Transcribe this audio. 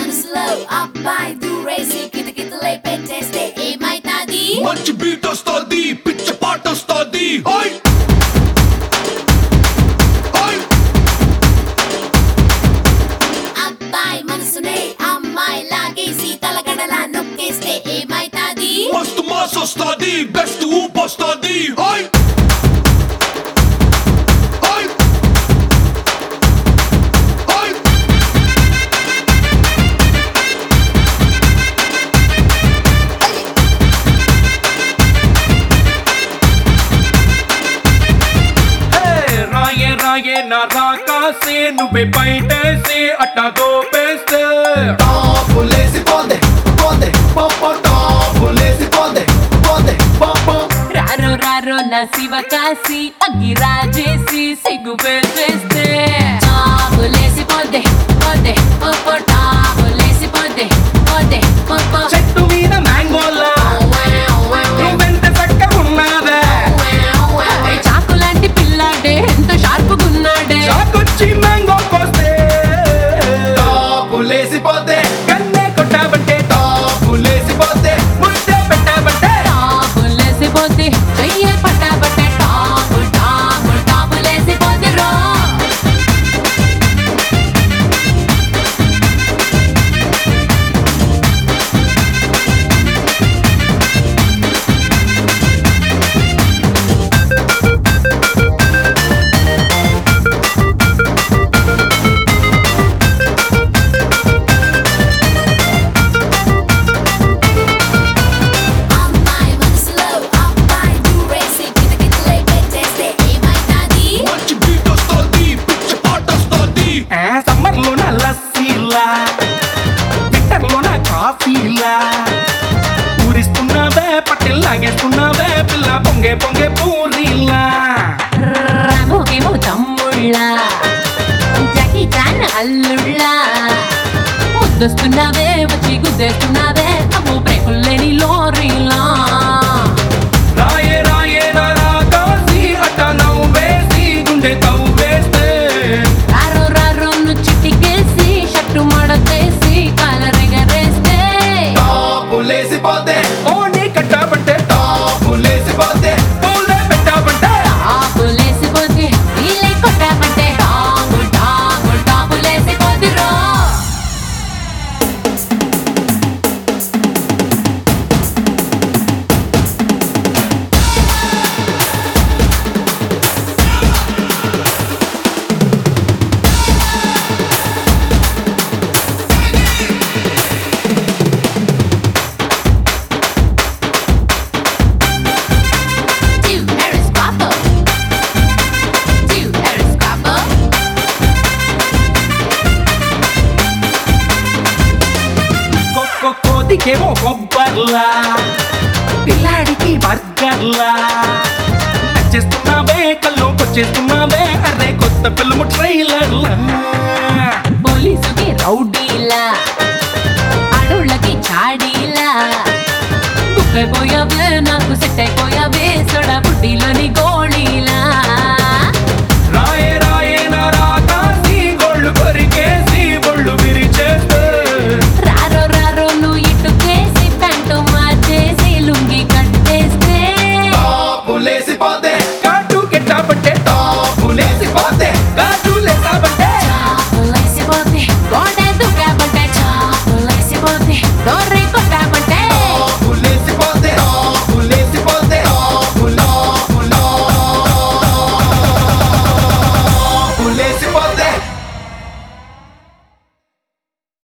మనసులో అబ్బాయి దూరేసి కితకితలై పెట్టేస్తే ఏమైతాది? మంచి బీట్ వస్తుంది, పిచ్చ పాట వస్తుంది. అబ్బాయి మనసునే అమ్మాయి లాగేసి తలగడలా నొక్కేస్తే ఏమైతాది? మస్తు మాస్ వస్తుంది, బెస్ట్ ఊపు వస్తుంది. నా రాకాసే నువ్వే బయటేసి అట్టా దోపేస్తే టాపులేసి పోందే పోందే పాప టాపులేసి పోందే పోందే పాప. రారో రారో నా శివ కాసి అగ్గి రాజేసి సిగ్గు పెట్టేస్తే టాపులేసి పోతే పోతే పోపో టాపులేసి పోతే పోతే పోపో. చెట్టు మీద మ్యాంగోలా నువ్వెంత చక్కగా ఉన్నావే, చాకు లాంటి పిల్లాడే ఎంత షార్పుగున్నాడే. చాకొచ్చి మ్యాంగో కోస్తే టాపులేసి పోతే, కన్నే కొట్టాబంటే టాపులేసి పోతే, ముద్దే పెట్టాబంటే టాపులేసి పోతే చెయ్యే పట్టాబట్టే టాపు టాపు టాపులేసి పోతే రో. అమ్మాయి మనసులో అబ్బాయి దూరేసి కితకితలై పెట్టేస్తే ఏమైతాది? మంచి బీట్ వస్తుంది, పిచ్చ పాట వస్తుంది. సమ్మర్ లోన లస్సీలా, వింటర్ లోన కాఫీలా, ఊరిస్తున్నావే పట్టిల్లాగేస్తున్నావే పిల్ల పొంగే పొంగే పూరీలా. రామోకేమో తమ్ముళ్ళ జాకీ చాన్ అల్లుళ్ళ ముద్దొస్తున్నావే వచ్చి గుద్దేస్తున్నావే అమ్మో బ్రేకుల్లేని లోరీలా. రాయే రాయే నా రాకాసి అట్ట నవ్వేసి గుండె తవ్వేస్తే రారో రారో చిట్టికేసి షట్టు మడతేసి కాలరెగరేస్తే టాపులేసి పోతే ఓని కట్టాబంటే టాపులేసి పోతే పూలే పెట్టాబంటే టాపులేసిపోతే నీళ్ళే కొట్టామంటే టాపు టాపు టాపులేసిపోతే రో. Do Harris Guapo. Do Harris Guapo. కోతికేమో కొబ్బర్లా, పిల్లాడికి బర్గర్లా, నచ్చేస్తున్నావే కల్లోకొచ్చేస్తున్నావే అరే కొత్త ఫిల్మ్ ట్రై